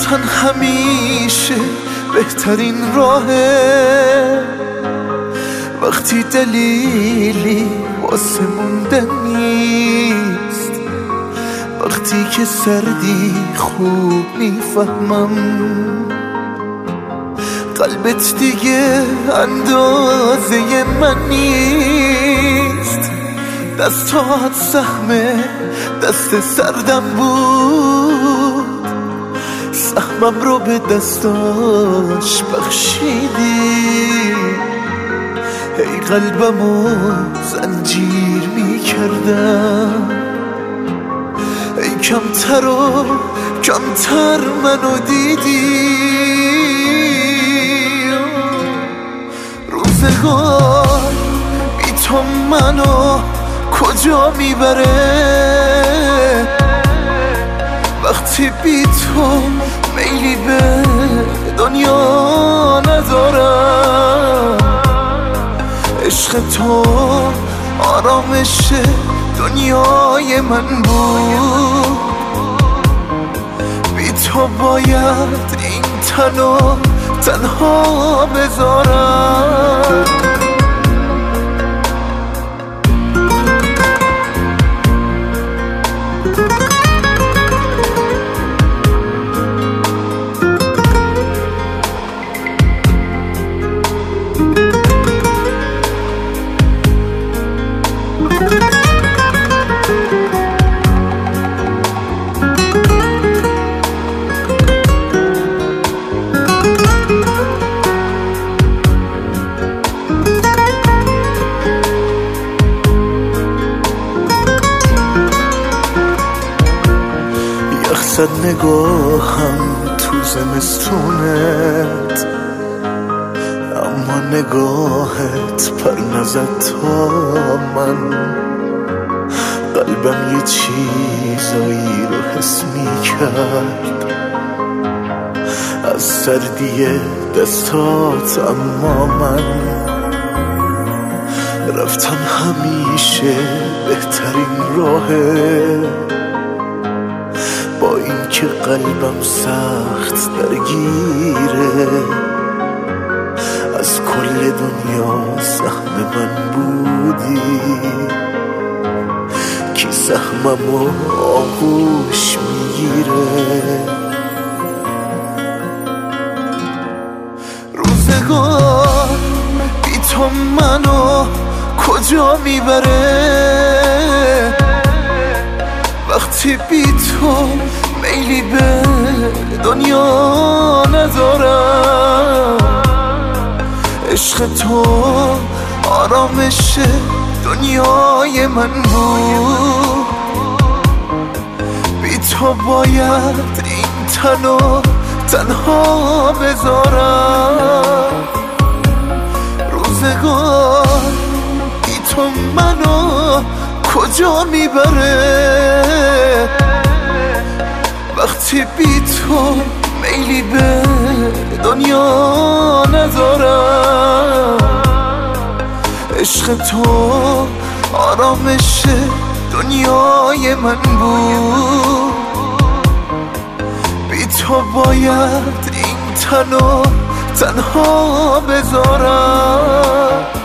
رفتن همیشه بهترین راهه، وقتی دلیلی واسه موندن نیست، وقتی که سردی خوب میفهمم قلبت دیگه اندازه من نیست. دستات سهم دست سردم بود، سهمم رو به دستاش بخشیدی. ای قلبمو زنجیر میکردم، ای کمتر و کمتر منو دیدی. روزگار بی تو منو کجا میبره، وقتی بی تو میلی به دنیا ندارم. عشق تو آرامش دنیای من بود، بی تو باید این تنو تنها بذارم. صد نگاهم تو زمستونت، اما نگاهت پر نزد تا من. قلبم یه چیزایی رو حس میکرد از سردی دستات، اما من رفتن همیشه بهترین راهه. با این که قلبم سخت درگیره، از کل دنیا سهم من بودی. کی سهممو آغوش میگیره. روزگار بی تو منو کجا میبره، وقتی بی تو میلی به دنیا ندارم. عشق تو آرامش دنیای من بود، بی تو باید این تنو تنها بذارم. روزگار بی تو منو کجا میبره، وقتی بی تو میلی به دنیا ندارم. عشق تو آرامش دنیای من بود، بی تو باید این تنو تنها بذارم.